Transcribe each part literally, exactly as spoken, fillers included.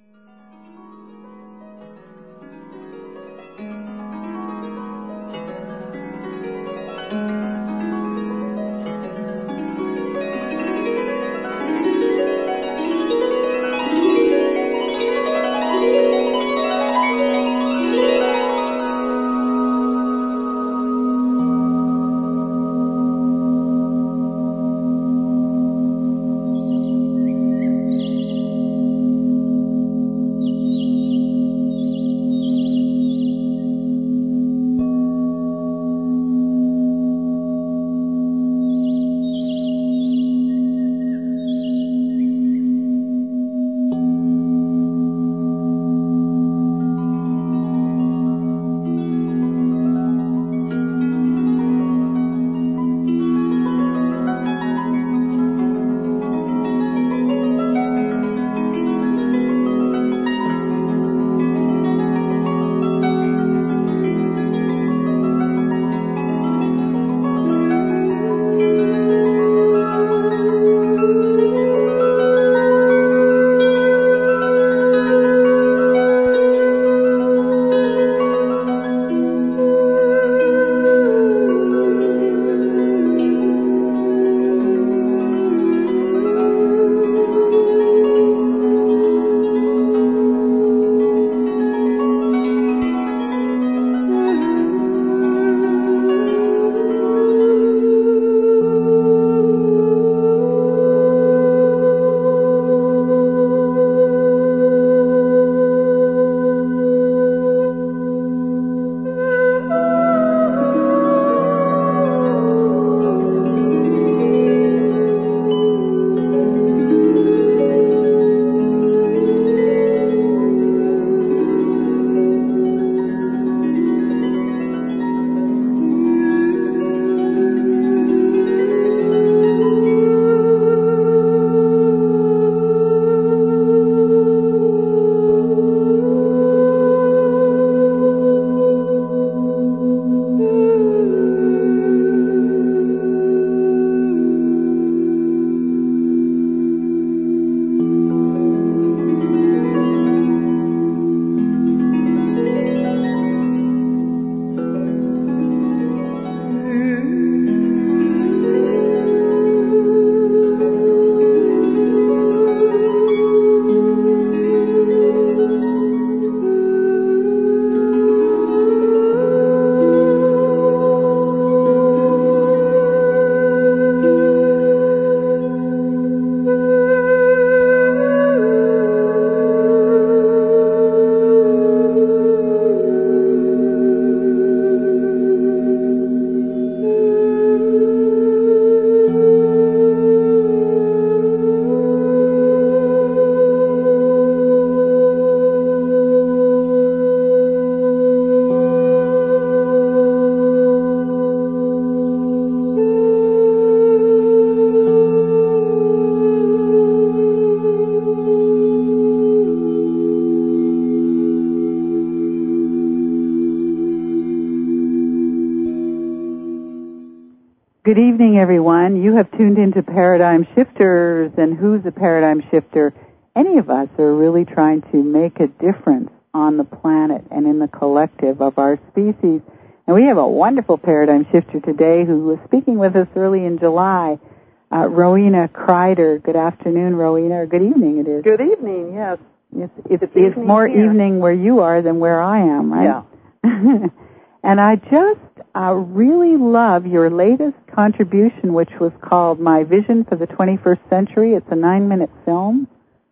Good evening, everyone. You have tuned into Paradigm Shifters, and who's a paradigm shifter? Any of us are really trying to make a difference on the planet and in the collective of our species. And we have a wonderful paradigm shifter today who was speaking with us early in July, uh, Rowena Kreider. Good afternoon, Rowena, or good evening it is. Good evening, yes. It's, it's, it's, it's more here. evening where you are than where I am, right? Yeah. And I just uh, really love your latest contribution, which was called My Vision for the twenty-first Century. It's a nine-minute film.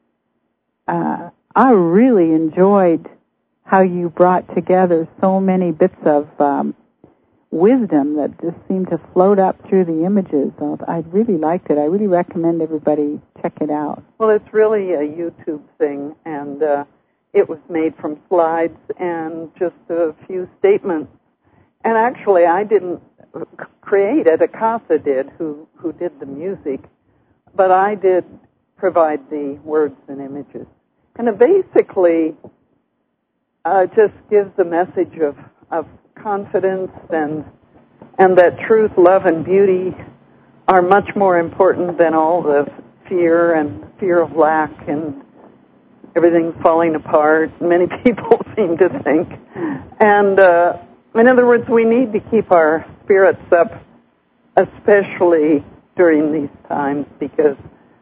Uh, I really enjoyed how you brought together so many bits of um, wisdom that just seemed to float up through the images. I really liked it. I really recommend everybody check it out. Well, it's really a YouTube thing, and uh, it was made from slides and just a few statements. And actually, I didn't create it. Akasa did, who, who did the music. But I did provide the words and images. And it basically uh, just gives a message of, of confidence and and that truth, love, and beauty are much more important than all the fear and fear of lack and everything's falling apart. Many people seem to think. And uh, in other words, we need to keep our spirits up, especially during these times, because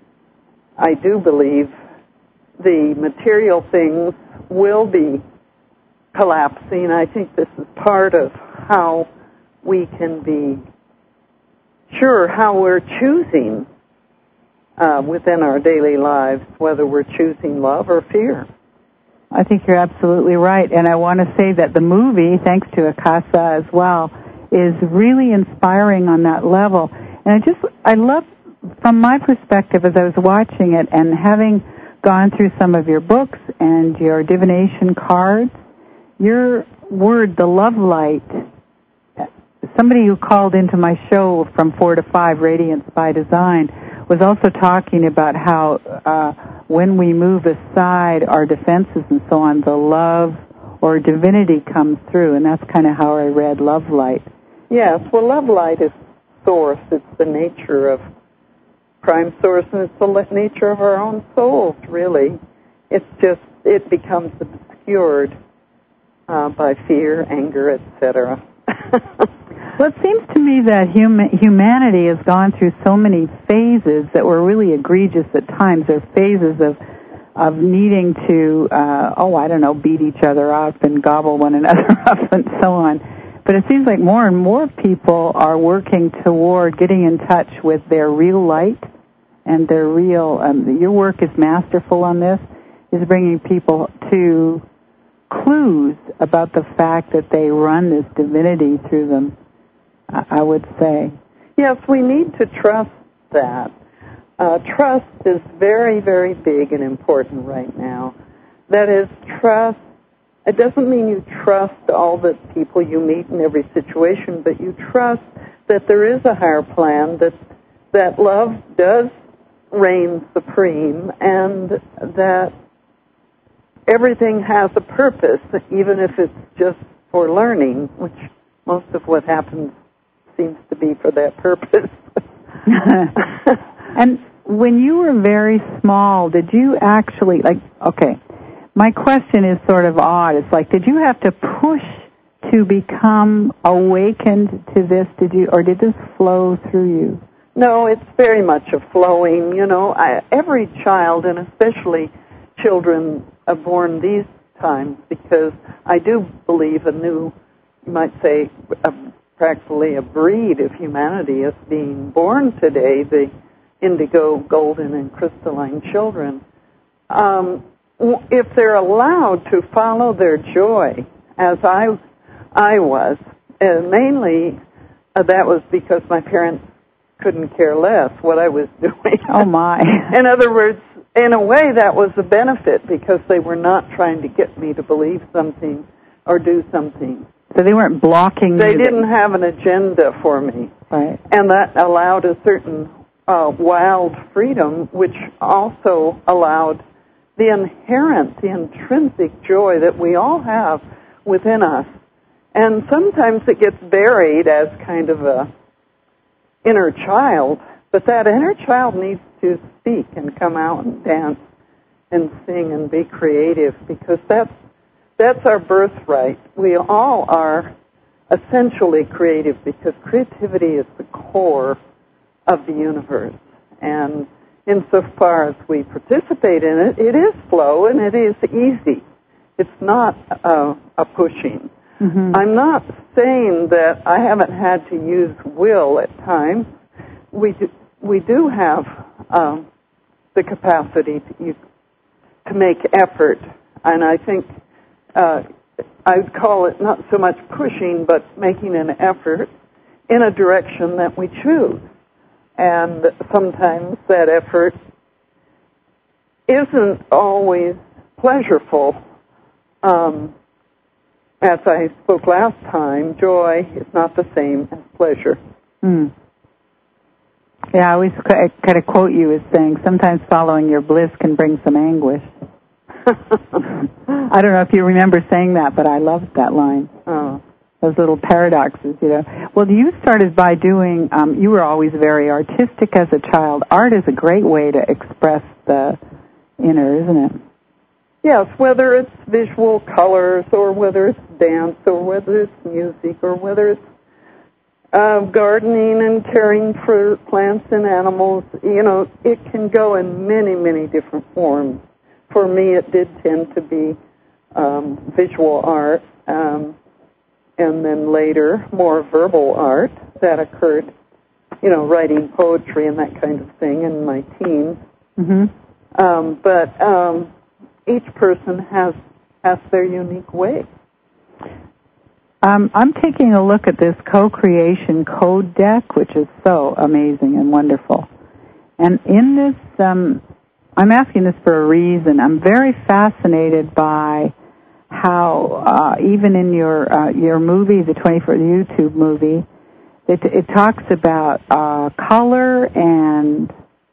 I do believe the material things will be collapsing. I think this is part of how we can be sure how we're choosing uh, within our daily lives, whether we're choosing love or fear. I think you're absolutely right. And I want to say that the movie, thanks to Akasa as well, is really inspiring on that level. And I just, I love, from my perspective as I was watching it and having gone through some of your books and your divination cards, your word, the love light, somebody who called into my show from four to five, Radiance by Design, was also talking about how uh, when we move aside our defenses and so on, the love or divinity comes through, and that's kind of how I read love light. Yes, well, love light is source. It's the nature of prime source, and it's the nature of our own souls, really. It's just, it becomes obscured uh, by fear, anger, et cetera. Well, it seems to me that hum- humanity has gone through so many phases that were really egregious at times. There are phases of of needing to, uh, oh, I don't know, beat each other up and gobble one another up and so on. But it seems like more and more people are working toward getting in touch with their real light and their real, um, your work is masterful on this, is bringing people to clues about the fact that they run this divinity through them, I would say. Yes, we need to trust that. Uh, trust is very, very big and important right now. That is, trust, it doesn't mean you trust all the people you meet in every situation, but you trust that there is a higher plan, that that love does reign supreme, and that everything has a purpose, even if it's just for learning, which most of what happens seems to be for that purpose. And when you were very small, did you actually, like, okay, my question is sort of odd. It's like, did you have to push to become awakened to this? Did you, or did this flow through you? No, it's very much a flowing, you know. I, every child, and especially children are born these times, because I do believe a new, you might say, a, practically a breed of humanity is being born today, the indigo, golden, and crystalline children. Um, if they're allowed to follow their joy, as I, I was, and mainly uh, that was because my parents couldn't care less what I was doing. Oh, my. In other words, in a way, that was a benefit, because they were not trying to get me to believe something or do something. So they weren't blocking They you. didn't have an agenda for me. Right. And that allowed a certain uh, wild freedom, which also allowed the inherent, the intrinsic joy that we all have within us. And sometimes it gets buried as kind of a inner child, but that inner child needs to speak and come out and dance and sing and be creative, because that's that's our birthright. We all are essentially creative, because creativity is the core of the universe. And insofar as we participate in it, it is flow and it is easy. It's not uh, a pushing. Mm-hmm. I'm not saying that I haven't had to use will at times. We do, we do have um, the capacity to, use, to make effort, and I think uh, I would call it not so much pushing, but making an effort in a direction that we choose. And sometimes that effort isn't always pleasurable. Um, as I spoke last time, joy is not the same as pleasure. Mm. Yeah, I always kind of quote you as saying, sometimes following your bliss can bring some anguish. I don't know if you remember saying that, but I loved that line. Oh. Those little paradoxes, you know. Well, you started by doing, um, you were always very artistic as a child. Art is a great way to express the inner, isn't it? yes, whether it's visual colors or whether it's dance or whether it's music or whether it's uh, gardening and caring for plants and animals, you know, it can go in many, many different forms. For me, it did tend to be um, visual art, um, and then later more verbal art that occurred, you know, writing poetry and that kind of thing in my teens. Mm-hmm. Um, but um, each person has has their unique way. Um, I'm taking a look at this co-creation code deck, which is so amazing and wonderful. And in this, um, I'm asking this for a reason. I'm very fascinated by how uh, even in your uh, your movie, the twenty-first YouTube movie, it, it talks about uh, color and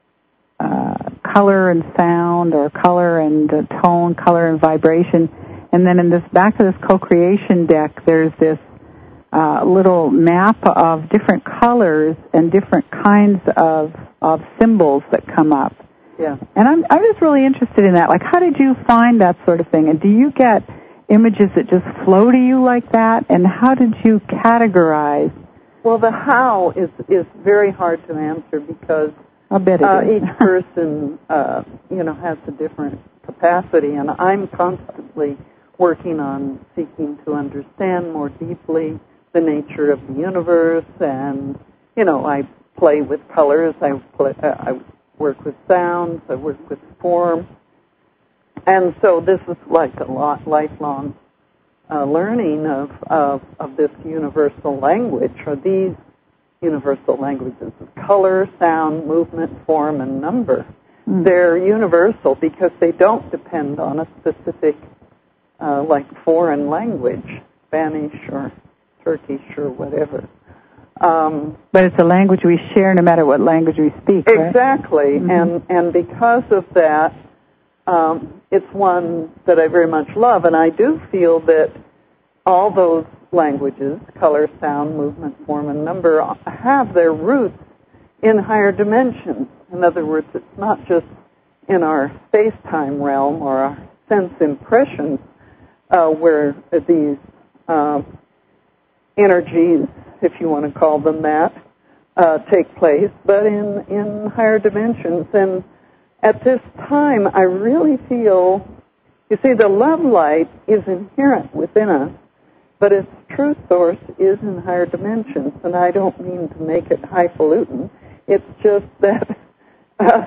uh, color and sound, or color and uh, tone, color and vibration. And then in this back of this co-creation deck, there's this uh, little map of different colors and different kinds of of symbols that come up. Yeah. And I'm I'm just really interested in that. Like, how did you find that sort of thing? And do you get images that just flow to you like that? And how did you categorize? Well, the how is is very hard to answer because I bet it uh, is. each person, uh, you know, has a different capacity, and I'm constantly working on seeking to understand more deeply the nature of the universe. And you know, I play with colors. I play. Uh, I work with sounds. I work with form. And so this is like a lot, lifelong uh, learning of, of of this universal language, or these universal languages of color, sound, movement, form, and number. Mm. They're universal because they don't depend on a specific, uh, like, foreign language, Spanish or Turkish or whatever. Um, but it's a language we share no matter what language we speak, right? Exactly. Mm-hmm. And, and because of that, um, it's one that I very much love, and I do feel that all those languages, color, sound, movement, form, and number, have their roots in higher dimensions. In other words, it's not just in our space-time realm or our sense impressions uh, where these uh, energies, if you want to call them that, uh, take place, but in, in higher dimensions. And at this time, I really feel, you see, the love light is inherent within us, but its true source is in higher dimensions. And I don't mean to make it highfalutin. It's just that uh,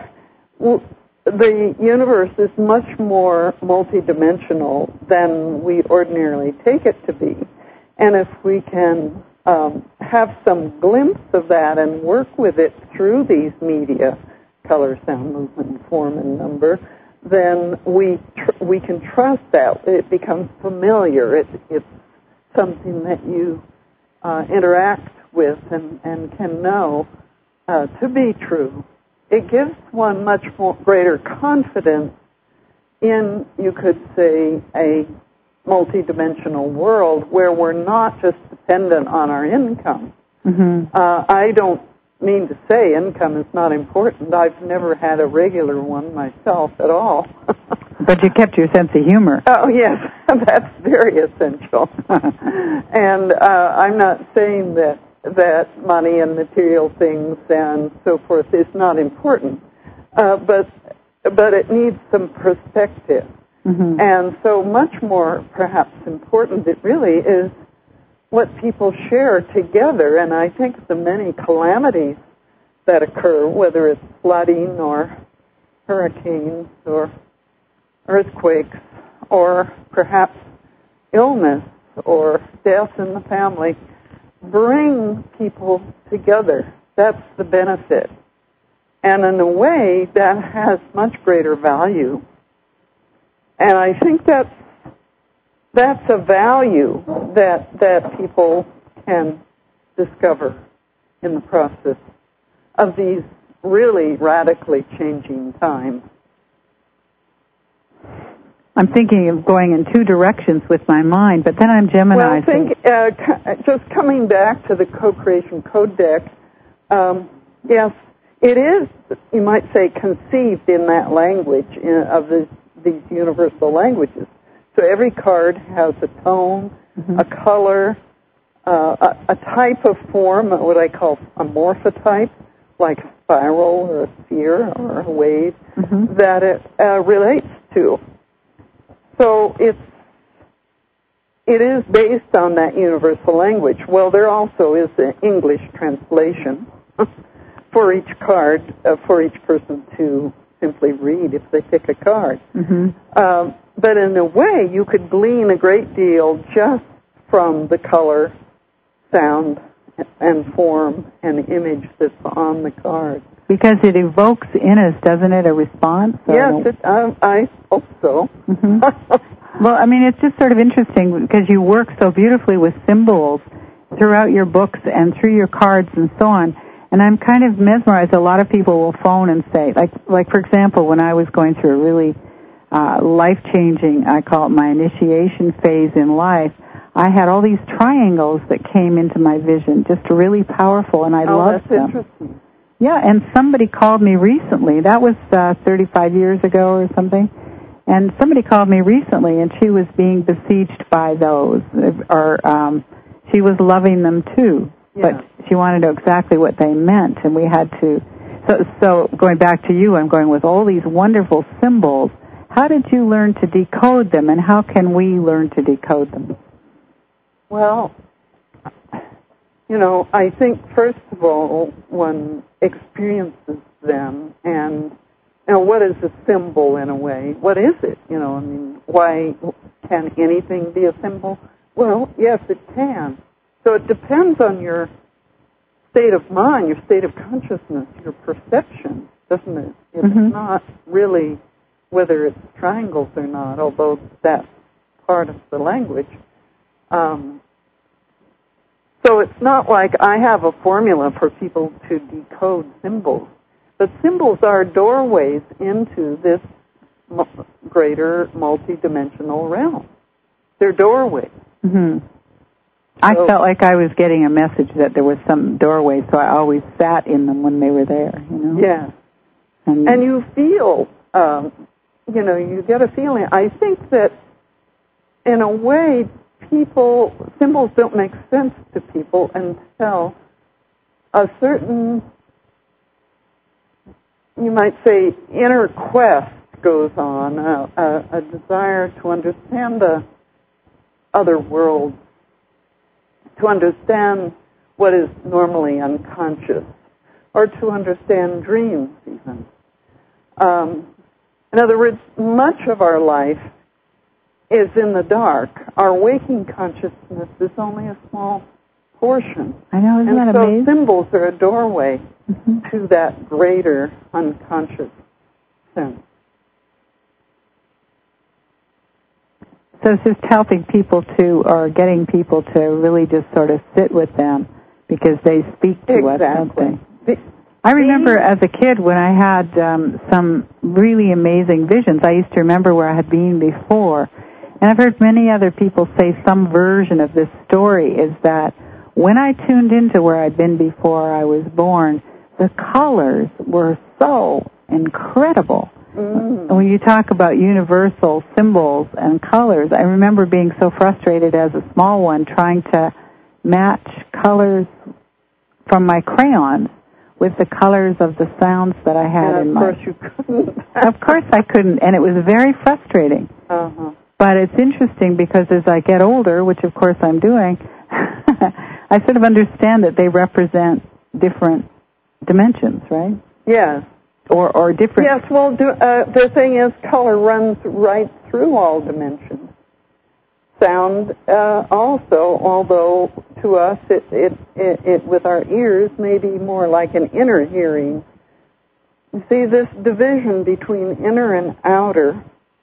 the universe is much more multidimensional than we ordinarily take it to be. And if we can um, have some glimpse of that and work with it through these media, color, sound, movement, form, and number, then we tr- we can trust that. It becomes familiar. It, it's something that you uh, interact with and, and can know uh, to be true. It gives one much more greater confidence in, you could say, a multidimensional world where we're not just dependent on our income. Mm-hmm. Uh, I don't mean to say income is not important. I've never had a regular one myself at all. But you kept your sense of humor. Oh, yes, that's very essential. And uh, I'm not saying that that money and material things and so forth is not important, uh, but but it needs some perspective. Mm-hmm. And so much more, perhaps, important, it really is what people share together. And I think the many calamities that occur, whether it's flooding or hurricanes or earthquakes or perhaps illness or death in the family, bring people together. That's the benefit. And in a way, that has much greater value. And I think that's, that's a value that, that people can discover in the process of these really radically changing times. I'm thinking of going in two directions with my mind, but then I'm Gemini. Well, think, uh, just coming back to the co-creation code deck, um, yes, it is, you might say, conceived in that language in, of the these universal languages. So every card has a tone, mm-hmm. a color, uh, a, a type of form, what I call a morphotype, like a spiral or a sphere or a wave, mm-hmm. that it uh, relates to. So it's it is based on that universal language. Well, there also is an English translation for each card, uh, for each person to simply read if they pick a card. Mm-hmm. Um, but in a way, you could glean a great deal just from the color, sound, and form and image that's on the card. Because it evokes in us, doesn't it, a response? Yes, it, I, I hope so. Mm-hmm. Well, I mean, it's just sort of interesting because you work so beautifully with symbols throughout your books and through your cards and so on. And I'm kind of mesmerized. A lot of people will phone and say, like, like for example, when I was going through a really uh, life-changing, I call it my initiation phase in life, I had all these triangles that came into my vision, just really powerful, and I oh, loved that's them. Interesting. Yeah, and somebody called me recently. That was uh, thirty-five years ago or something. And somebody called me recently, and she was being besieged by those, or um, she was loving them too, yeah. But she wanted to know exactly what they meant, and we had to. So, so going back to you, I'm going with all these wonderful symbols. How did you learn to decode them, and how can we learn to decode them? Well, you know, I think first of all, one experiences them, and you know, what is a symbol in a way? What is it? You know, I mean, why can anything be a symbol? Well, yes, it can. So it depends on your state of mind, your state of consciousness, your perception, doesn't it? It's mm-hmm. not really whether it's triangles or not, although that's part of the language. Um, so it's not like I have a formula for people to decode symbols. But symbols are doorways into this m- greater multidimensional realm. They're doorways. Mm-hmm. I so, felt like I was getting a message that there was some doorway, so I always sat in them when they were there, you know? Yeah. And, and you feel, um, you know, you get a feeling. I think that, in a way, people, symbols don't make sense to people until a certain, you might say, inner quest goes on, a, a, a desire to understand the other world, to understand what is normally unconscious, or to understand dreams even. Um, in other words, much of our life is in the dark. Our waking consciousness is only a small portion. I know, isn't and that so amazing? Symbols are a doorway mm-hmm. to that greater unconscious sense. So it's just helping people to, or getting people to really just sort of sit with them because they speak to exactly. us, don't they? The, I remember as a kid when I had um, some really amazing visions. I used to remember where I had been before. And I've heard many other people say some version of this story is that when I tuned into where I'd been before I was born, the colors were so incredible. Mm. And when you talk about universal symbols and colors, I remember being so frustrated as a small one trying to match colors from my crayons with the colors of the sounds that I had and in my... of course you couldn't. Of course I couldn't, and it was very frustrating. Uh-huh. But it's interesting because as I get older, which of course I'm doing, I sort of understand that they represent different dimensions, right? Yes. Or or different... Yes, well, do, uh, the thing is, color runs right through all dimensions. Sound uh, also, although to us, it, it, it, it with our ears, may be more like an inner hearing. You see, this division between inner and outer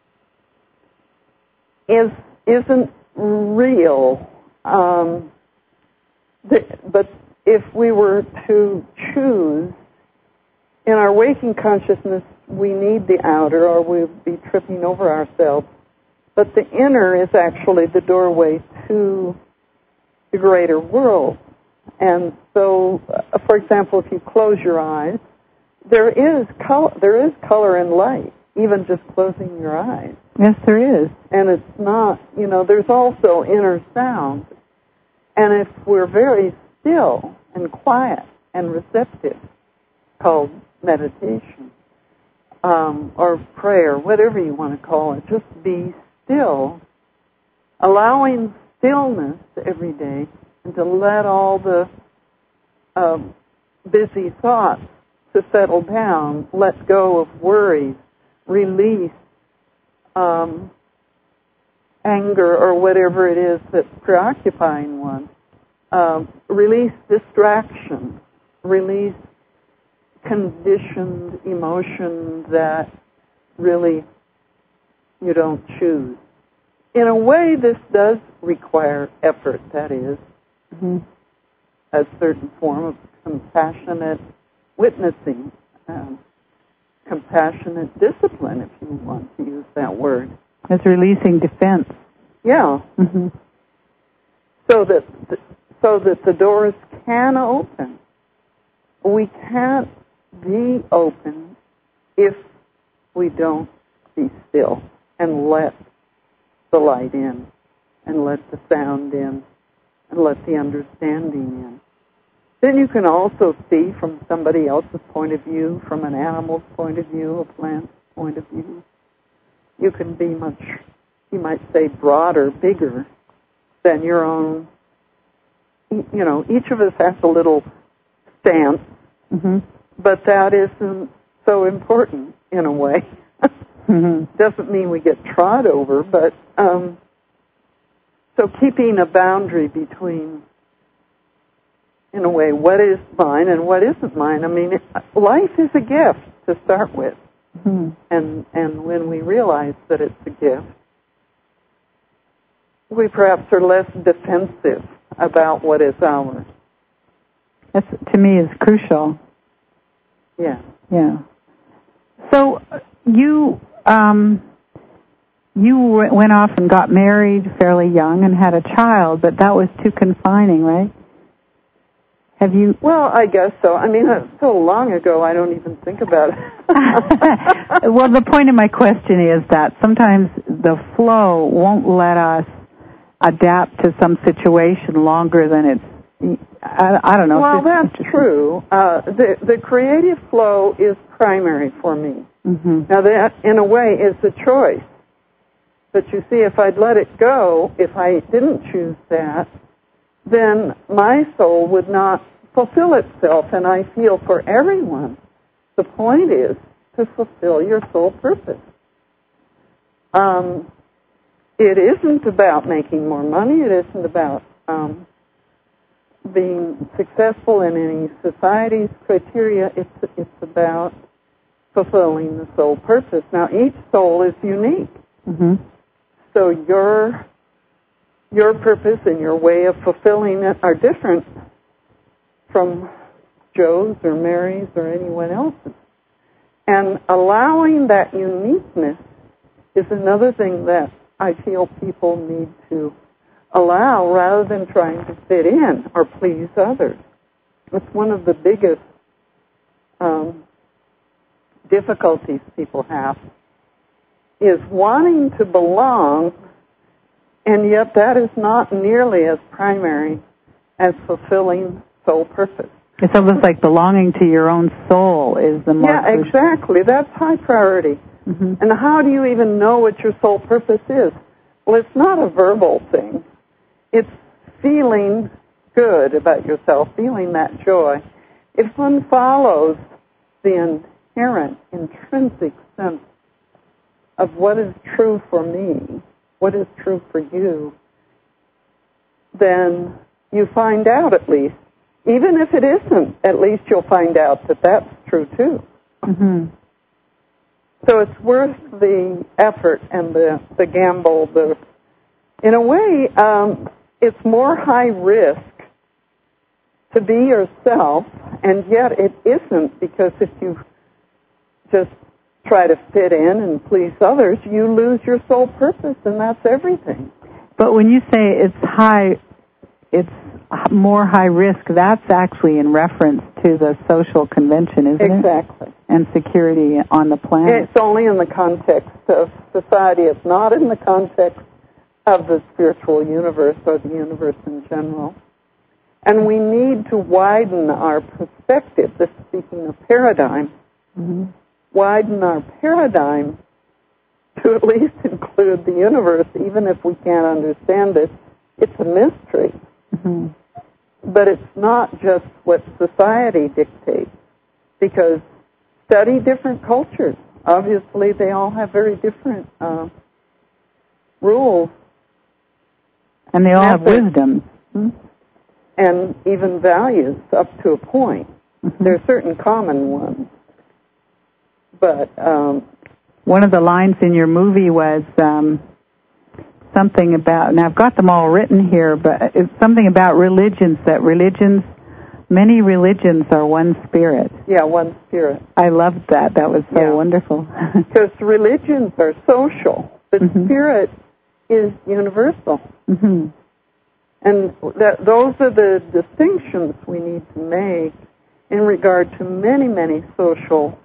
is, isn't real. Um, the, but if we were to choose, in our waking consciousness, we need the outer or we'll be tripping over ourselves. But the inner is actually the doorway to the greater world. And so, uh, for example, if you close your eyes, there is color, there is color and light. even just closing your eyes. Yes, there is. And it's not, you know, there's also inner sound. And if we're very still and quiet and receptive, called meditation, um, or prayer, whatever you want to call it, just be still, allowing stillness every day, and to let all the uh, busy thoughts to settle down, let go of worries, release um, anger or whatever it is that's preoccupying one, uh, release distraction, release conditioned emotion that really you don't choose. In a way, this does require effort, that is, mm-hmm. a certain form of compassionate witnessing, um, compassionate discipline, if you want to use that word. It's releasing defense. Yeah. Mm-hmm. So that the, so that the doors can open. We can't be open if we don't be still and let the light in, and let the sound in, and let the understanding in. Then you can also see from somebody else's point of view, from an animal's point of view, a plant's point of view. You can be much, you might say, broader, bigger than your own. You know, each of us has a little stance, mm-hmm. but that isn't so important in a way. Mm-hmm. Doesn't mean we get trod over, but um, so keeping a boundary between, in a way, what is mine and what isn't mine. I mean, it, life is a gift to start with, mm-hmm. and and when we realize that it's a gift, we perhaps are less defensive about what is ours. That, to me, is crucial. Yeah. Yeah. So you um, you went off and got married fairly young and had a child, but that was too confining, right? Have you? Well, I guess so. I mean, it's so long ago, I don't even think about it. Well, the point of my question is that sometimes the flow won't let us adapt to some situation longer than it's, I, I don't know. Well, that's true. Uh, the, the creative flow is primary for me. Mm-hmm. Now, that, in a way, is a choice. But you see, if I'd let it go, if I didn't choose that, then my soul would not fulfill itself. And I feel for everyone, the point is to fulfill your soul purpose. Um, it isn't about making more money. It isn't about um, being successful in any society's criteria. It's it's about fulfilling the soul purpose. Now, each soul is unique. Mm-hmm. So your your purpose and your way of fulfilling it are different from Joe's or Mary's or anyone else's. And allowing that uniqueness is another thing that I feel people need to allow rather than trying to fit in or please others. It's one of the biggest um, difficulties people have, is wanting to belong, and yet that is not nearly as primary as fulfilling soul purpose. It's almost like belonging to your own soul is the more Yeah, crucial. Exactly. That's high priority. Mm-hmm. And how do you even know what your soul purpose is? Well, it's not a verbal thing. It's feeling good about yourself, feeling that joy. If one follows the inherent, intrinsic sense of what is true for me, what is true for you, then you find out at least. Even if it isn't, at least you'll find out that that's true too. Mm-hmm. So it's worth the effort and the, the gamble. The, in a way, um, it's more high risk to be yourself, and yet it isn't, because if you just try to fit in and please others, you lose your soul purpose, and that's everything. But when you say it's high, it's more high risk, that's actually in reference to the social convention, isn't exactly. it? Exactly. And security on the planet. It's only in the context of society. It's not in the context of the spiritual universe or the universe in general. And we need to widen our perspective, this speaking of paradigm, mm-hmm. widen our paradigm to at least include the universe, even if we can't understand it. It's a mystery. Mm-hmm. But it's not just what society dictates, because study different cultures. Obviously, they all have very different uh, rules. And they all methods, have wisdom. Hmm? And even values up to a point. Mm-hmm. There are certain common ones. But um, one of the lines in your movie was um, something about, and I've got them all written here, but it's something about religions, that religions, many religions are one spirit. Yeah, one spirit. I loved that. That was so yeah. wonderful. Because religions are social, but mm-hmm. spirit is universal. Mm-hmm. And that, those are the distinctions we need to make in regard to many, many social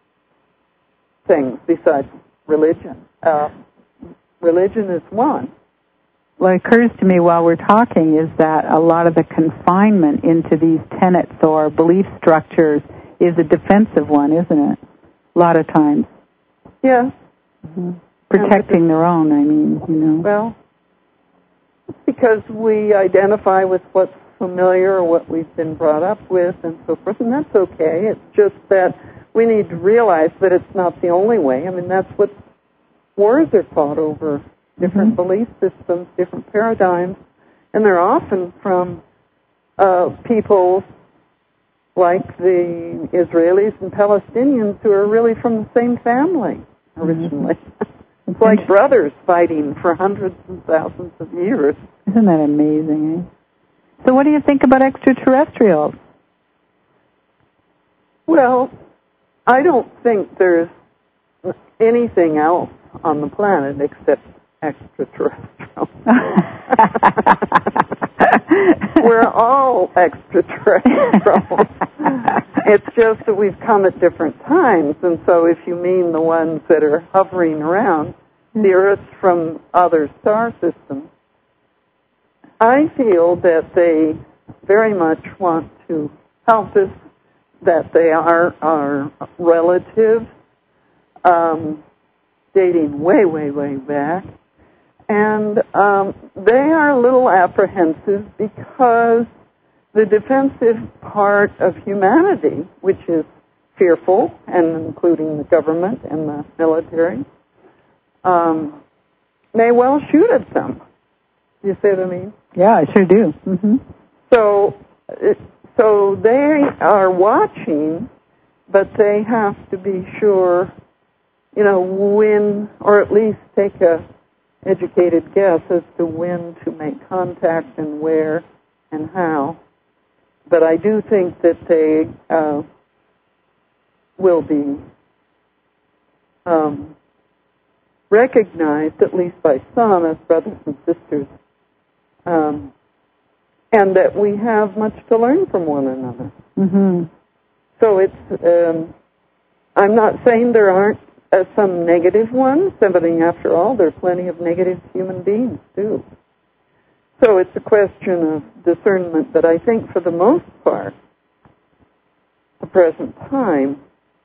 things besides religion. Uh, religion is one. What occurs to me while we're talking is that a lot of the confinement into these tenets or belief structures is a defensive one, isn't it? A lot of times. Yeah. Mm-hmm. Protecting their own, I mean, you know. Well, it's because we identify with what's familiar or what we've been brought up with and so forth, and that's okay. It's just that we need to realize that it's not the only way. I mean, that's what wars are fought over. Different mm-hmm. belief systems, different paradigms, and they're often from uh, people like the Israelis and Palestinians who are really from the same family originally. Mm-hmm. It's like brothers fighting for hundreds and thousands of years. Isn't that amazing, eh? So what do you think about extraterrestrials? Well, I don't think there's anything else on the planet except extraterrestrial. We're all extraterrestrials. It's just that we've come at different times, and so if you mean the ones that are hovering around the Earth from other star systems, I feel that they very much want to help us, that they are our relatives, um, dating way, way, way back. And um, they are a little apprehensive because the defensive part of humanity, which is fearful, and including the government and the military, um, may well shoot at them. You see what I mean? Yeah, I sure do. Mm-hmm. So, so they are watching, but they have to be sure, you know, when, or at least take a educated guess as to when to make contact and where and how. But I do think that they uh, will be um, recognized, at least by some, as brothers and sisters, um, and that we have much to learn from one another. Mm-hmm. So it's, um, I'm not saying there aren't Uh, some negative ones. I mean, after all, there are plenty of negative human beings, too. So it's a question of discernment, but I think for the most part, the present time,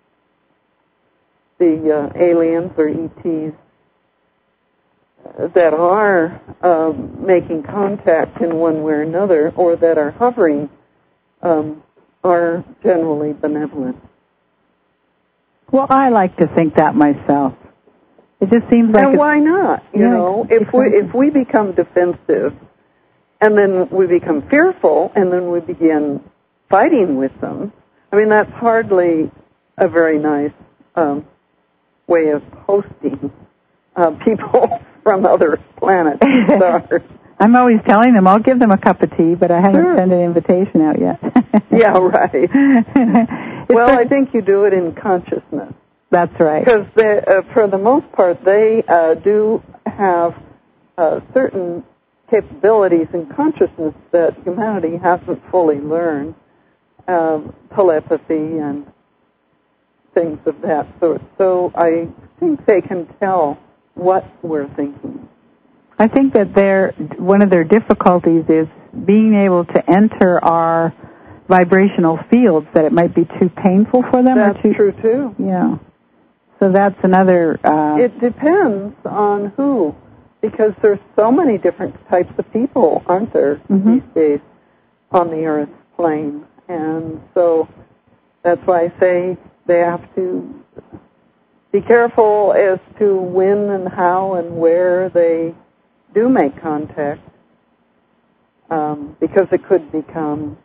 the uh, aliens or E Ts that are um, making contact in one way or another, or that are hovering, um, are generally benevolent. Well, I like to think that myself. It just seems like. And why not? You yeah, know, if we if we become defensive, and then we become fearful, and then we begin fighting with them, I mean, that's hardly a very nice um, way of hosting uh, people from other planets and stars. I'm always telling them I'll give them a cup of tea, but I haven't sure. sent an invitation out yet. Yeah, right. Well, I think you do it in consciousness. That's right. Because uh, for the most part, they uh, do have uh, certain capabilities in consciousness that humanity hasn't fully learned, um, telepathy and things of that sort. So I think they can tell what we're thinking. I think that their one of their difficulties is being able to enter our vibrational fields, that it might be too painful for them. That's or too, true, too. Yeah. So that's another... Uh, it depends on who, because there's so many different types of people, aren't there, mm-hmm. these days on the Earth's plane. And so that's why I say they have to be careful as to when and how and where they do make contact, um, because it could become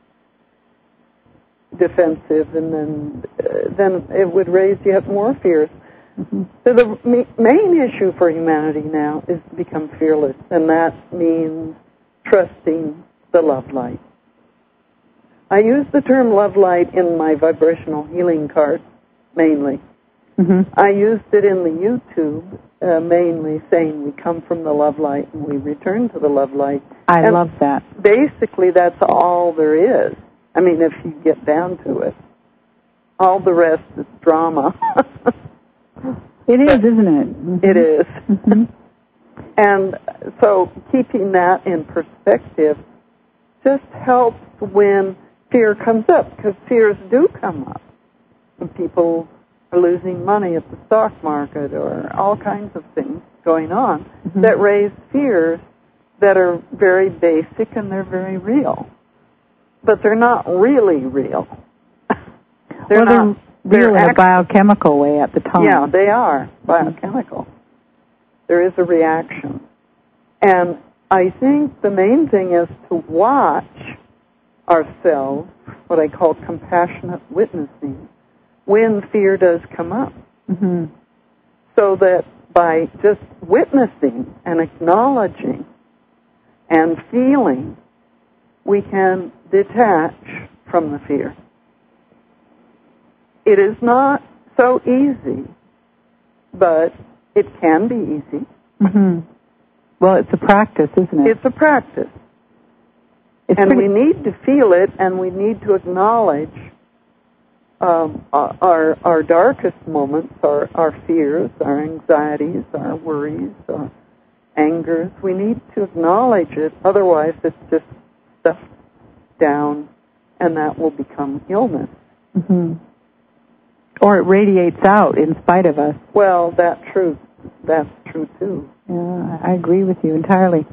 defensive, and then uh, then it would raise yet more fears. Mm-hmm. So the ma- main issue for humanity now is to become fearless, and that means trusting the love light. I use the term love light in my vibrational healing cards mainly. Mm-hmm. I used it in the YouTube uh, mainly, saying we come from the love light and we return to the love light. I and love that. Basically, that's all there is. I mean, if you get down to it, all the rest is drama. It is, but isn't it? Mm-hmm. It is. Mm-hmm. And so keeping that in perspective just helps when fear comes up, because fears do come up. When people are losing money at the stock market or all kinds of things going on mm-hmm. that raise fears that are very basic and they're very real. But they're not really real. they're well, not they're real they're in a biochemical way at the time. Yeah, they are biochemical. There is a reaction. And I think the main thing is to watch ourselves, what I call compassionate witnessing, when fear does come up. Mm-hmm. So that by just witnessing and acknowledging and feeling, we can detach from the fear. It is not so easy, but it can be easy. Mm-hmm. Well, it's a practice, isn't it? It's a practice. It's and pretty... we need to feel it, and we need to acknowledge um, our our darkest moments, our, our fears, our anxieties, our worries, our angers. We need to acknowledge it, otherwise it's just stuff down, and that will become illness. Mm-hmm. Or it radiates out in spite of us. Well, that's true. That's true too. Yeah, I agree with you entirely.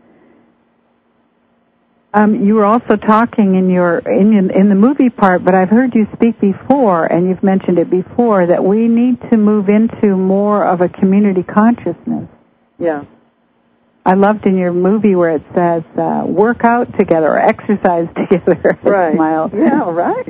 Um, you were also talking in your in in the movie part, but I've heard you speak before, and you've mentioned it before, that we need to move into more of a community consciousness. Yeah. I loved in your movie where it says, uh, work out together or exercise together. Right. Smile. Yeah, right.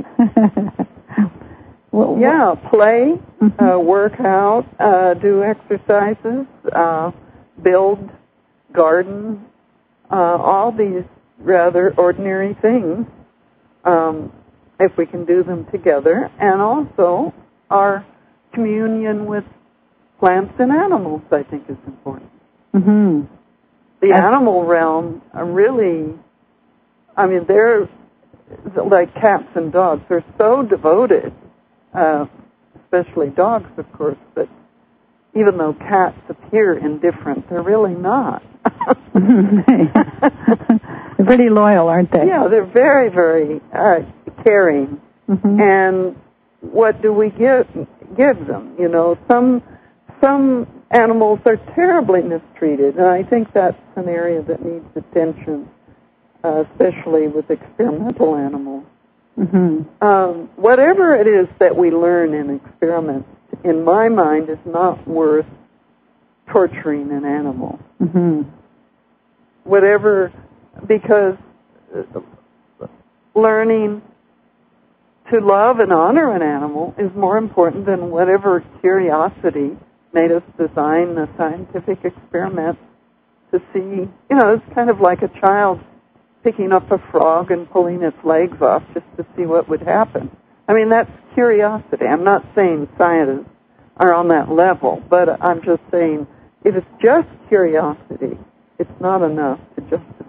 well, yeah, play, mm-hmm. uh, work out, uh, do exercises, uh, build, garden, uh, all these rather ordinary things, um, if we can do them together, and also our communion with plants and animals, I think, is important. Mm-hmm. The animal realm are really, I mean, they're like cats and dogs. They're so devoted, uh, especially dogs, of course, but even though cats appear indifferent, they're really not. They're pretty loyal, aren't they? Yeah, they're very, very uh, caring. Mm-hmm. And what do we give give them? You know, some some animals are terribly mistreated, and I think that's an area that needs attention, uh, especially with experimental animals. Mm-hmm. Um, whatever it is that we learn in experiments, in my mind, is not worth torturing an animal. Mm-hmm. Whatever, because learning to love and honor an animal is more important than whatever curiosity made us design a scientific experiment to see. You know, it's kind of like a child picking up a frog and pulling its legs off just to see what would happen. I mean, that's curiosity. I'm not saying scientists are on that level, but I'm just saying if it's just curiosity, it's not enough to justify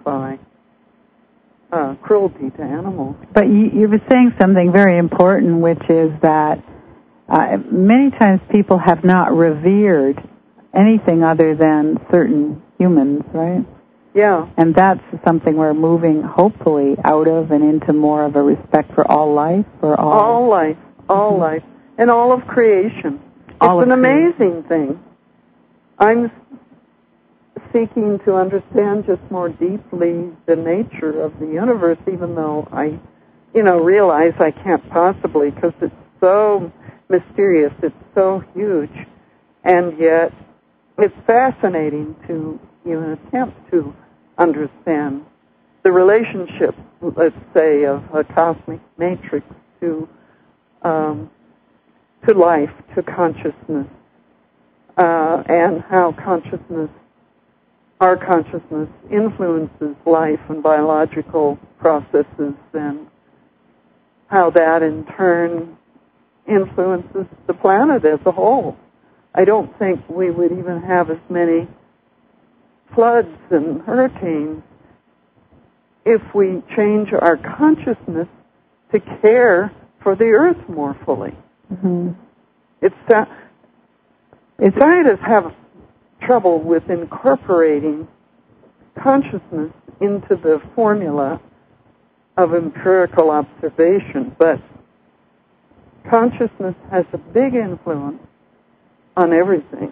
justify uh, cruelty to animals. But you, you were saying something very important, which is that uh, many times people have not revered anything other than certain humans, right? Yeah. And that's something we're moving, hopefully, out of and into more of a respect for all life, for all... All life, all mm-hmm. life, and all of creation. All it's of an creation. amazing thing. I'm seeking to understand just more deeply the nature of the universe, even though I, you know, realize I can't possibly, because it's so mysterious, it's so huge, and yet it's fascinating to even attempt to understand the relationship, let's say, of a cosmic matrix to um, to life, to consciousness, uh, and how consciousness, our consciousness, influences life and biological processes, and how that in turn influences the planet as a whole. I don't think we would even have as many floods and hurricanes if we change our consciousness to care for the earth more fully. Mm-hmm. It's that uh, scientists have trouble with incorporating consciousness into the formula of empirical observation, but consciousness has a big influence on everything.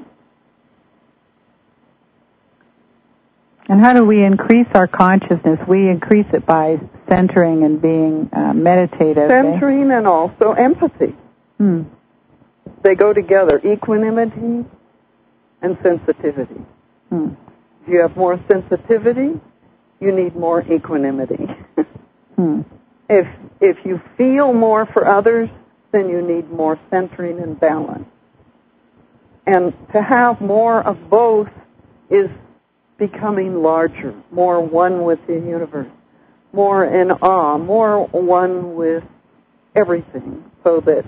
And how do we increase our consciousness? We increase it by centering and being uh, meditative. Centering eh? and also empathy. Hmm. They go together, equanimity and sensitivity. Hmm. If you have more sensitivity, you need more equanimity. hmm. If if you feel more for others, then you need more centering and balance. And to have more of both is becoming larger, more one with the universe, more in awe, more one with everything, so that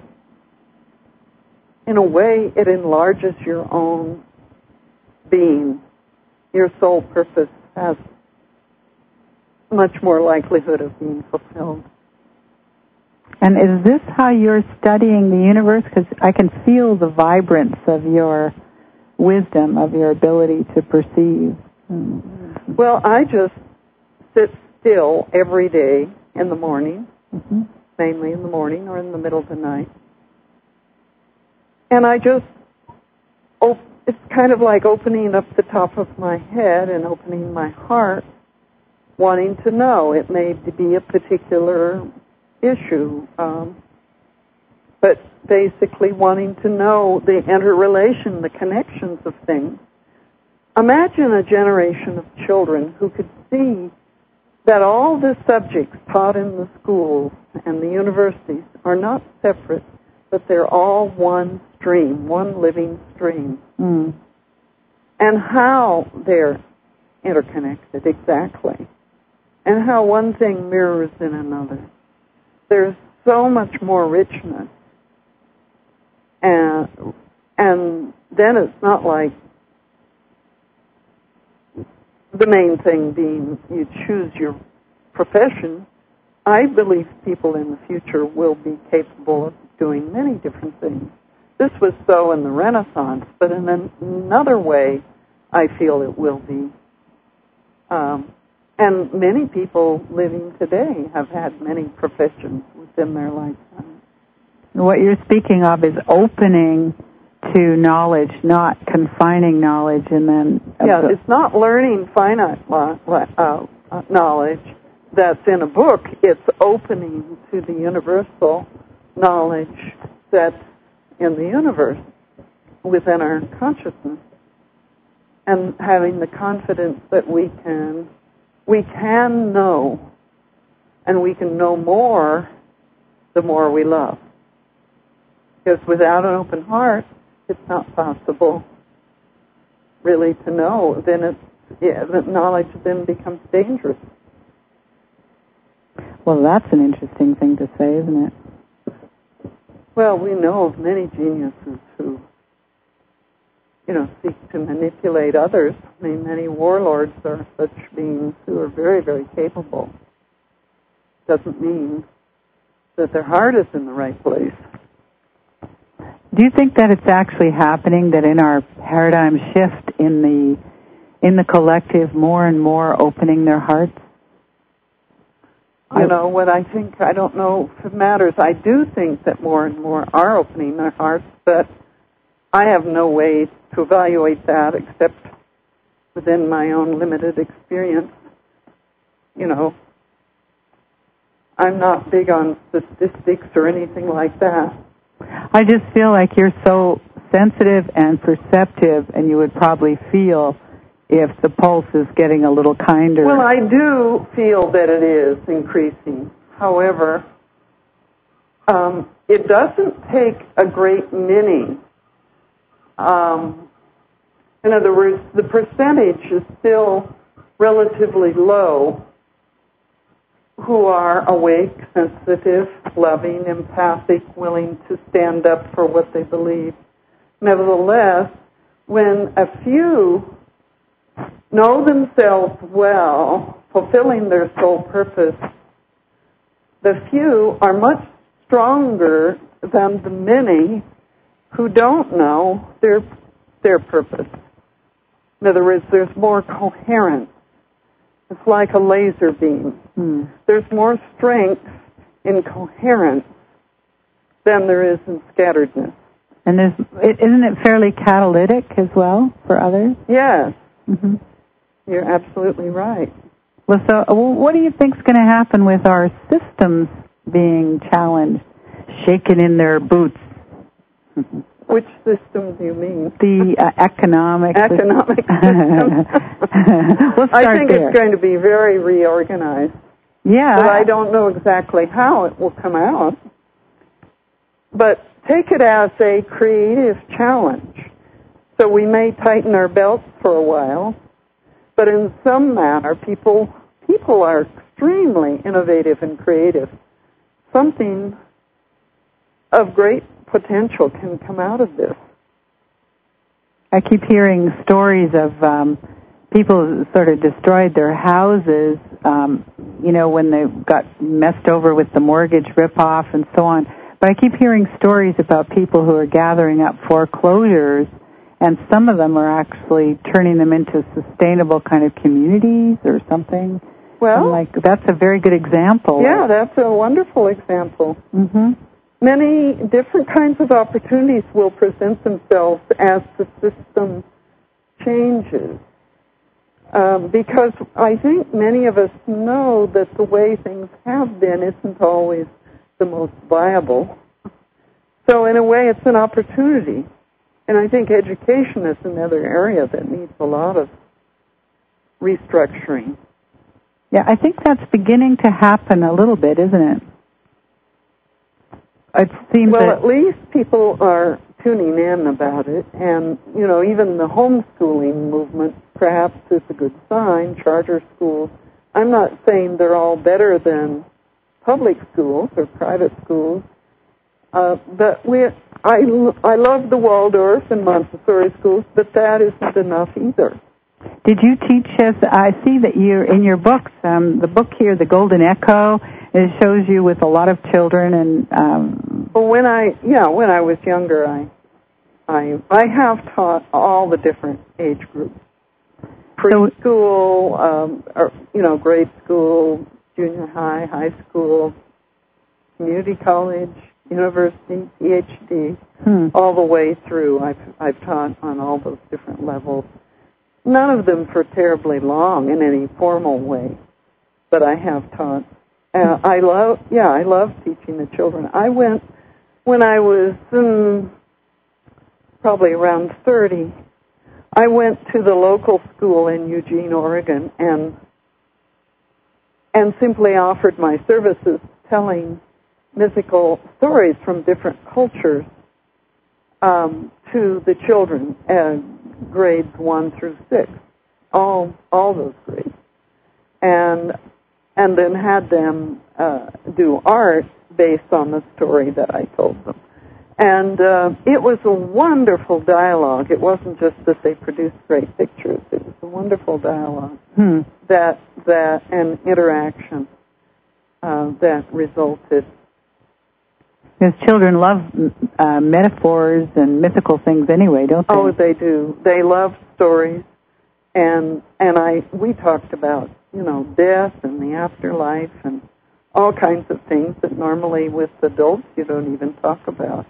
in a way it enlarges your own being. Your soul purpose has much more likelihood of being fulfilled. And is this how you're studying the universe? Because I can feel the vibrance of your wisdom, of your ability to perceive. Mm-hmm. Well, I just sit still every day in the morning, mm-hmm. mainly in the morning or in the middle of the night. And I just, op- it's kind of like opening up the top of my head and opening my heart, wanting to know. It may be a particular issue, um, but basically wanting to know the interrelation, the connections of things. Imagine a generation of children who could see that all the subjects taught in the schools and the universities are not separate, but they're all one stream, one living stream. Mm. And how they're interconnected exactly, and how one thing mirrors in another. There's so much more richness. And, and then it's not like the main thing being you choose your profession. I believe people in the future will be capable of doing many different things. This was so in the Renaissance, but in an, another way, I feel it will be. Um, and many people living today have had many professions within their lifetime. What you're speaking of is opening to knowledge, not confining knowledge, and then... Yeah, it's not learning finite uh, knowledge that's in a book. It's opening to the universal knowledge that's in the universe, within our consciousness, and having the confidence that we can, we can know, and we can know more the more we love. Because without an open heart, it's not possible really to know. Then it's, yeah, the knowledge then becomes dangerous. Well, that's an interesting thing to say, isn't it? Well, we know of many geniuses who you know, seek to manipulate others. I mean, many warlords are such beings who are very, very capable. Doesn't mean that their heart is in the right place. Do you think that it's actually happening, that in our paradigm shift in the in the collective, more and more opening their hearts? You know, what I think, I don't know if it matters. I do think that more and more are opening their hearts, but I have no way to evaluate that except within my own limited experience. You know, I'm not big on statistics or anything like that. I just feel like you're so sensitive and perceptive, and you would probably feel if the pulse is getting a little kinder. Well, I do feel that it is increasing. However, um, it doesn't take a great many. Um, in other words, the percentage is still relatively low who are awake, sensitive, loving, empathic, willing to stand up for what they believe. Nevertheless, when a few know themselves well, fulfilling their soul purpose, the few are much stronger than the many who don't know their their purpose. In other words, there's more coherence. It's like a laser beam. Hmm. There's more strength in coherence than there is in scatteredness. And there's, isn't it fairly catalytic as well for others? Yes. Mm-hmm. You're absolutely right. Well, so what do you think's going to happen with our systems being challenged, shaken in their boots? Which system do you mean? The uh, economic economic system. We'll start I think there. It's going to be very reorganized. Yeah. But I don't know exactly how it will come out. But take it as a creative challenge. So we may tighten our belts for a while, but in some manner, people people are extremely innovative and creative. Something of great potential can come out of this. I keep hearing stories of um, people who sort of destroyed their houses, um, you know, when they got messed over with the mortgage ripoff and so on. But I keep hearing stories about people who are gathering up foreclosures, and some of them are actually turning them into sustainable kind of communities or something. Well, I'm like, that's a very good example. Yeah, that's a wonderful example. Mm-hmm. Many different kinds of opportunities will present themselves as the system changes. Um, because I think many of us know that the way things have been isn't always the most viable. So in a way, it's an opportunity. And I think education is another area that needs a lot of restructuring. Yeah, I think that's beginning to happen a little bit, isn't it? It seems well, that at least people are tuning in about it, and, you know, even the homeschooling movement perhaps is a good sign, charter schools. I'm not saying they're all better than public schools or private schools, uh, but we, I, I love the Waldorf and Montessori schools, but that isn't enough either. Did you teach us, I see that you're in your books, um, the book here, The Golden Echo, it shows you with a lot of children and... Um, well, when I, yeah, when I was younger, I, I, I have taught all the different age groups. Preschool, um, or, you know, grade school, junior high, high school, community college, university, P H D, hmm. all the way through. I've, I've taught on all those different levels. None of them for terribly long in any formal way, but I have taught. Uh, I love, yeah, I love teaching the children. I went, when I was um, probably around thirty, I went to the local school in Eugene, Oregon, and and simply offered my services telling mythical stories from different cultures um, to the children, uh, grades one through six, all all those grades, and and then had them uh, do art based on the story that I told them. And uh, it was a wonderful dialogue. It wasn't just that they produced great pictures. It was a wonderful dialogue Hmm. that that and interaction uh, that resulted. Because children love uh, metaphors and mythical things anyway, don't they? Oh, they do. They love stories, and and I we talked about you know death and the afterlife and all kinds of things that normally with adults you don't even talk about.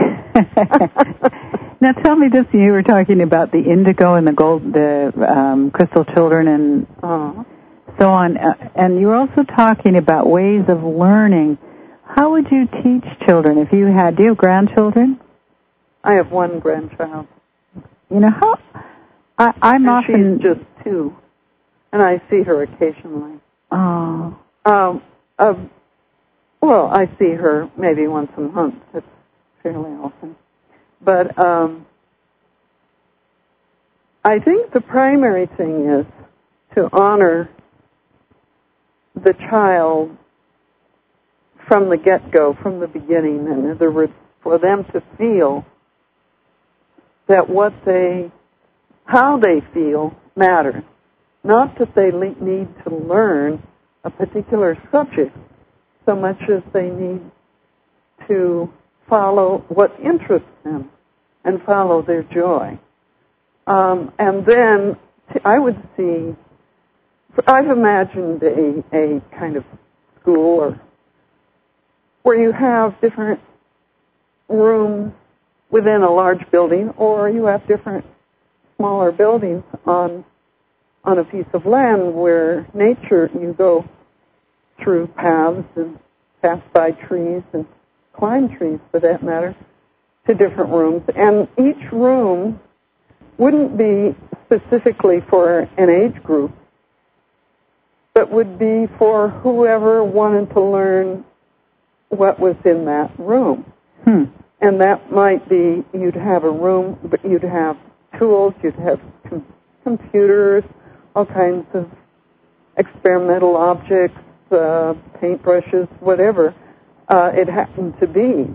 Now tell me this: you were talking about the indigo and the gold, the um, crystal children, and uh, so on, uh, and you were also talking about ways of learning. How would you teach children if you had? Do you have grandchildren? I have one grandchild. You know how I, I'm and often she's just two, and I see her occasionally. Oh. Um. Uh, well, I see her maybe once a month. It's fairly often. But um, I think the primary thing is to honor the child from the get-go, from the beginning, and in other words, for them to feel that what they, how they feel matters. Not that they le- need to learn a particular subject so much as they need to follow what interests them and follow their joy. Um, and then t- I would see, I've imagined a, a kind of school or where you have different rooms within a large building, or you have different smaller buildings on on a piece of land where nature, you go through paths and pass by trees and climb trees, for that matter, to different rooms. And each room wouldn't be specifically for an age group, but would be for whoever wanted to learn what was in that room. Hmm. And that might be, you'd have a room, but you'd have tools, you'd have com- computers, all kinds of experimental objects, uh, paintbrushes, whatever uh, it happened to be.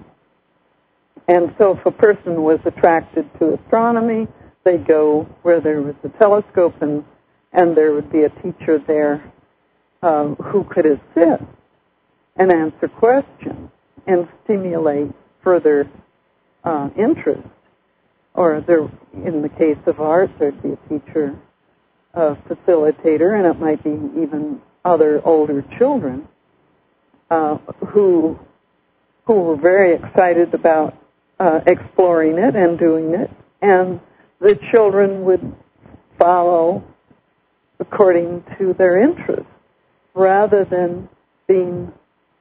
And so if a person was attracted to astronomy, they'd go where there was a telescope, and, and there would be a teacher there uh, who could assist and answer questions and stimulate further uh, interest. Or there, in the case of art, there'd be a teacher, a facilitator, and it might be even other older children uh, who who were very excited about uh, exploring it and doing it, and the children would follow according to their interests, rather than being,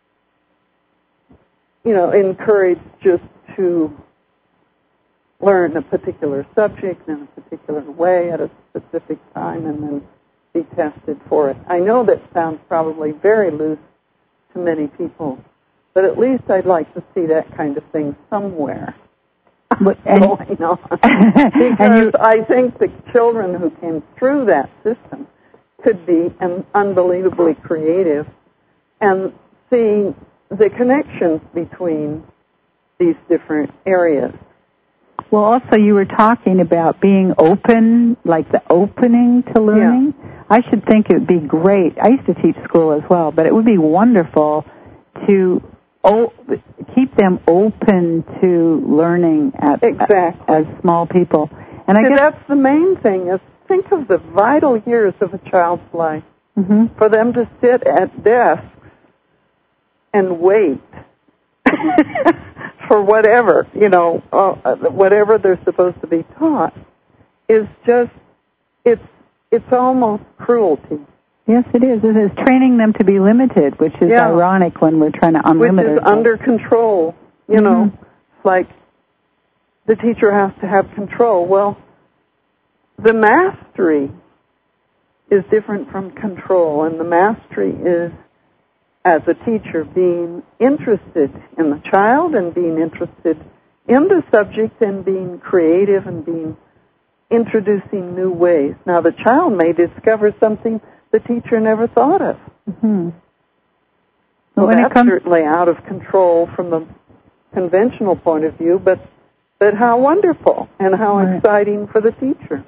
you know, encouraged just to learn a particular subject in a particular way at a specific time and then be tested for it. I know that sounds probably very loose to many people, but at least I'd like to see that kind of thing somewhere But, and, going on. Because you, I think the children who came through that system could be um, unbelievably creative and see the connections between these different areas. Well, also you were talking about being open, like the opening to learning. Yeah. I should think it would be great. I used to teach school as well, but it would be wonderful to o- keep them open to learning at, exactly. as small people. And I See, guess that's the main thing, is think of the vital years of a child's life. Mm-hmm. For them to sit at desks and wait for whatever, you know, uh, whatever they're supposed to be taught, is just, it's it's almost cruelty. Yes, it is. It is training them to be limited, which is yeah. ironic when we're trying to unlimit Which is ourselves. under control, you mm-hmm. know. It's like the teacher has to have control. Well, the mastery is different from control, and the mastery is, as a teacher, being interested in the child and being interested in the subject and being creative and being introducing new ways. Now, the child may discover something the teacher never thought of. Mm-hmm. Well, when that's it comes certainly out of control from the conventional point of view, but but how wonderful and how right. exciting for the teacher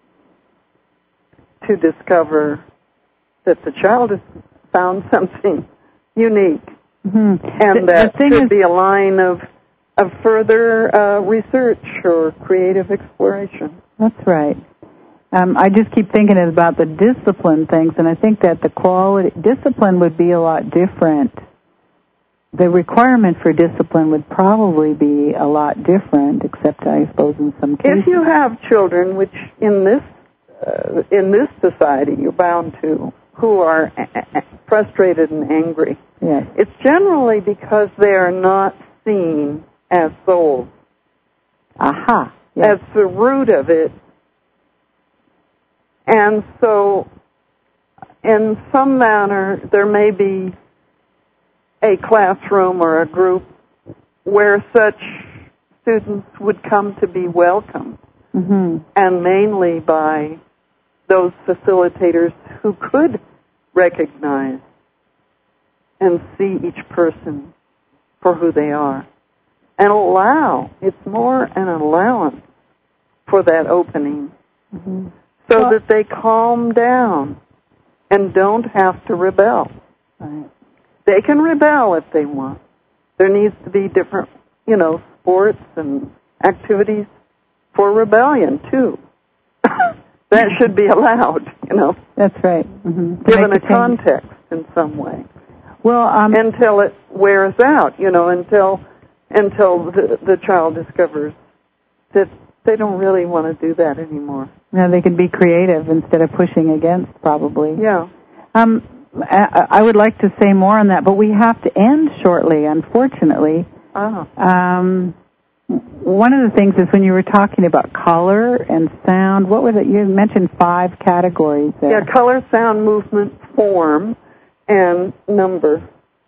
to discover that the child has found something unique, mm-hmm. and the, that the could is, be a line of of further uh, research or creative exploration. That's right. Um, I just keep thinking about the discipline things, and I think that the quality discipline would be a lot different. The requirement for discipline would probably be a lot different, except I suppose in some cases. If you have children, which in this uh, in this society you're bound to, who are a- a- frustrated and angry, yes. it's generally because they are not seen as souls. Aha. Yes. That's the root of it. And so, in some manner, there may be a classroom or a group where such students would come to be welcomed, mm-hmm. and mainly by those facilitators who could recognize and see each person for who they are. And allow, it's more an allowance for that opening. Mm-hmm. So well, that they calm down and don't have to rebel. Right. They can rebel if they want. There needs to be different, you know, sports and activities for rebellion, too. That should be allowed, you know. That's right. Mm-hmm. Given a context in some way. Well, um, until it wears out, you know, until until the, the child discovers that they don't really want to do that anymore. Yeah, they can be creative instead of pushing against, probably. Yeah. Um, I, I would like to say more on that, but we have to end shortly, unfortunately. Oh. Um, one of the things is when you were talking about color and sound, what was it? You mentioned five categories there. Yeah, color, sound, movement, form, and number.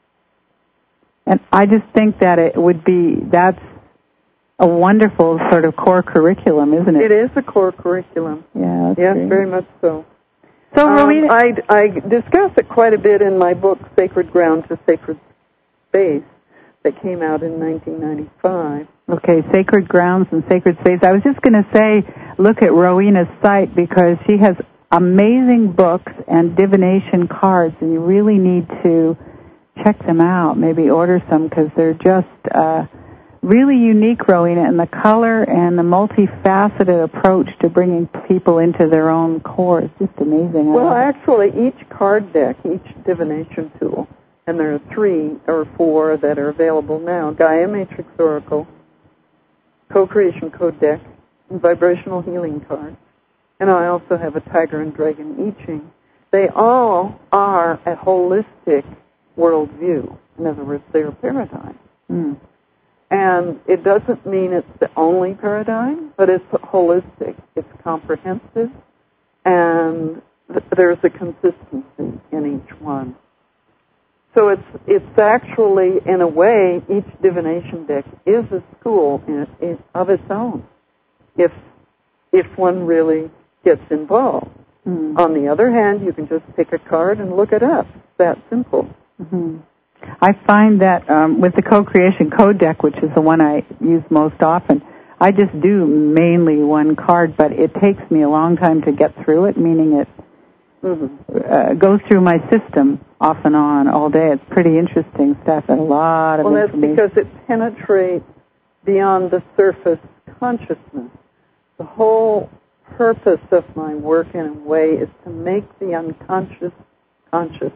And I just think that it would be, that's a wonderful sort of core curriculum, isn't it? It is a core curriculum. Yeah, that's yes, great. very much so. So, um, Rowena, I, I discuss it quite a bit in my book, Sacred Ground to Sacred Space, that came out in nineteen ninety-five. Okay, Sacred Grounds and Sacred Space. I was just going to say, look at Rowena's site, because she has amazing books and divination cards, and you really need to check them out, maybe order some, because they're just uh, really unique, Rowena, and the color and the multifaceted approach to bringing people into their own core is just amazing. Well, actually, each card deck, each divination tool, and there are three or four that are available now, Gaia Matrix Oracle, Co-Creation Code Deck, and Vibrational Healing Card. And I also have a Tiger and Dragon I Ching. They all are a holistic worldview. In other words, they're a paradigm. Mm. And it doesn't mean it's the only paradigm, but it's holistic. It's comprehensive, and th- there's a consistency in each one. So it's it's actually, in a way, each divination deck is a school in, in, of its own, if if one really gets involved. Mm. On the other hand, you can just pick a card and look it up. It's that simple. Mm-hmm. I find that um, with the Co-Creation Code Deck, which is the one I use most often, I just do mainly one card, but it takes me a long time to get through it, meaning it mm-hmm. uh, goes through my system off and on all day. It's pretty interesting stuff and a lot of well, information. Well, that's because it penetrates beyond the surface consciousness. The whole purpose of my work, in a way, is to make the unconscious conscious.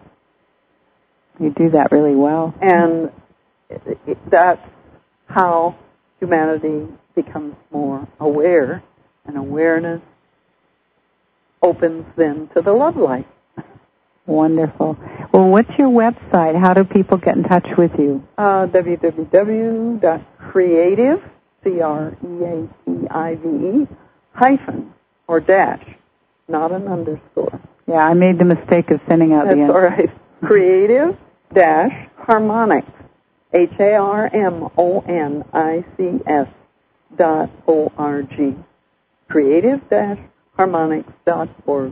You do that really well. And it, it, that's how humanity becomes more aware, and awareness opens then to the love light. Wonderful. Well, what's your website? How do people get in touch with you? Uh, w w w dot creative, C R E A T I V E, hyphen, or dash, not an underscore. Yeah, I made the mistake of sending out That's the... That's all right. Creative dash harmonics, H A R M O N I C S dot O R G. Creative dash harmonics dot org.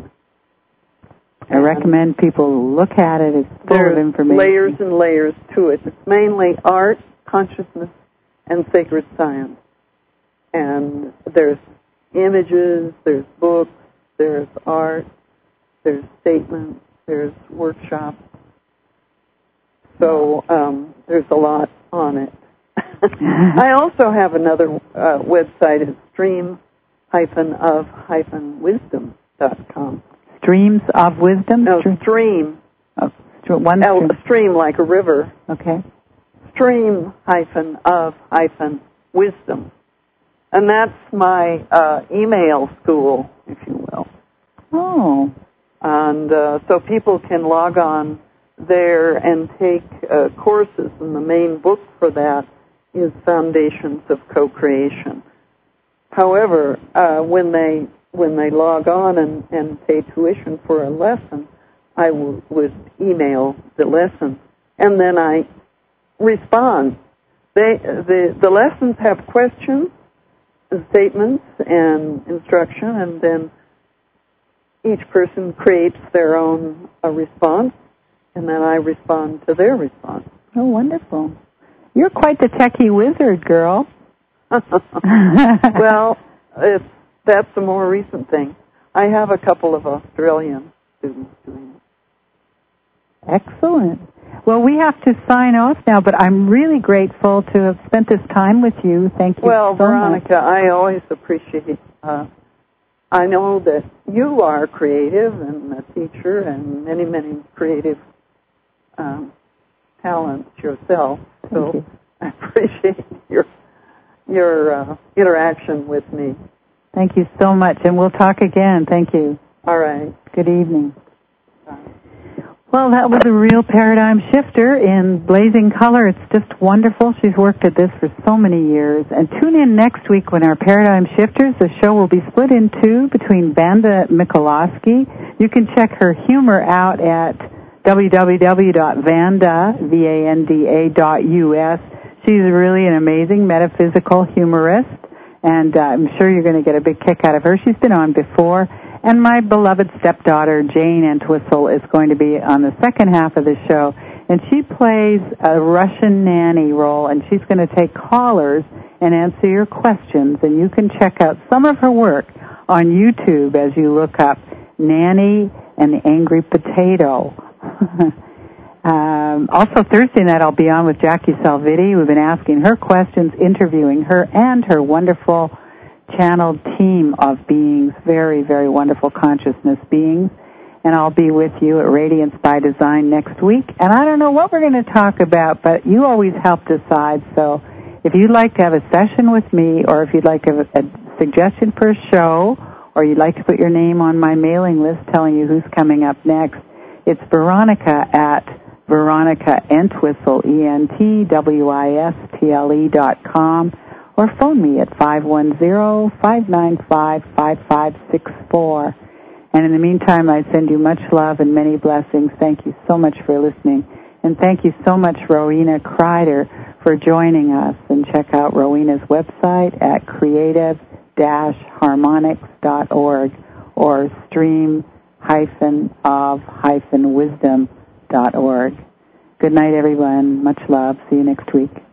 I recommend people look at it. It's full There's of information. Layers and layers to it. It's mainly art, consciousness, and sacred science. And there's images, there's books, there's art, there's statements, there's workshops. So um, there's a lot on it. I also have another uh, website, it's stream of wisdom dot com. Streams of Wisdom? No, stream. Oh, one L, stream. a stream like a river. Okay. Stream hyphen of hyphen wisdom. And that's my uh, email school, if you will. Oh. And uh, so people can log on there and take uh, courses, and the main book for that is Foundations of Co-Creation. However, uh, when they when they log on and, and pay tuition for a lesson, I w- would email the lesson, and then I respond. They the the lessons have questions, statements, and instruction, and then each person creates their own uh, response, and then I respond to their response. Oh, wonderful. You're quite the techie wizard, girl. Well, it's, that's a more recent thing. I have a couple of Australian students doing it. Excellent. Well, we have to sign off now, but I'm really grateful to have spent this time with you. Thank you well, so Veronica, much. I always appreciate, uh, I know that you are creative and a teacher and many, many creative um, talents yourself. So you. I appreciate your your uh, interaction with me. Thank you so much, and we'll talk again. Thank you. All right. Good evening. Bye. Well, that was a real paradigm shifter in blazing color. It's just wonderful. She's worked at this for so many years. And tune in next week when our paradigm shifters, the show will be split in two between Vanda Mikulowski. You can check her humor out at w w w dot vanda dot u s. She's really an amazing metaphysical humorist, and uh, I'm sure you're going to get a big kick out of her. She's been on before. And my beloved stepdaughter, Jane Entwistle, is going to be on the second half of the show. And she plays a Russian nanny role, and she's going to take callers and answer your questions. And you can check out some of her work on YouTube as you look up Nanny and the Angry Potato. um, also, Thursday night, I'll be on with Jackie Salviti. We've been asking her questions, interviewing her and her wonderful channeled team of beings, very, very wonderful consciousness beings. And I'll be with you at Radiance by Design next week. And I don't know what we're going to talk about, but you always help decide. So if you'd like to have a session with me, or if you'd like a, a suggestion for a show, or you'd like to put your name on my mailing list telling you who's coming up next, it's Veronica at Veronica Entwistle, E N T W I S T L E dot com. Or phone me at five one zero, five nine five, five five six four. And in the meantime, I send you much love and many blessings. Thank you so much for listening. And thank you so much, Rowena Kreider, for joining us. And check out Rowena's website at creative dash harmonics dot org or stream of wisdom dot org. Good night, everyone. Much love. See you next week.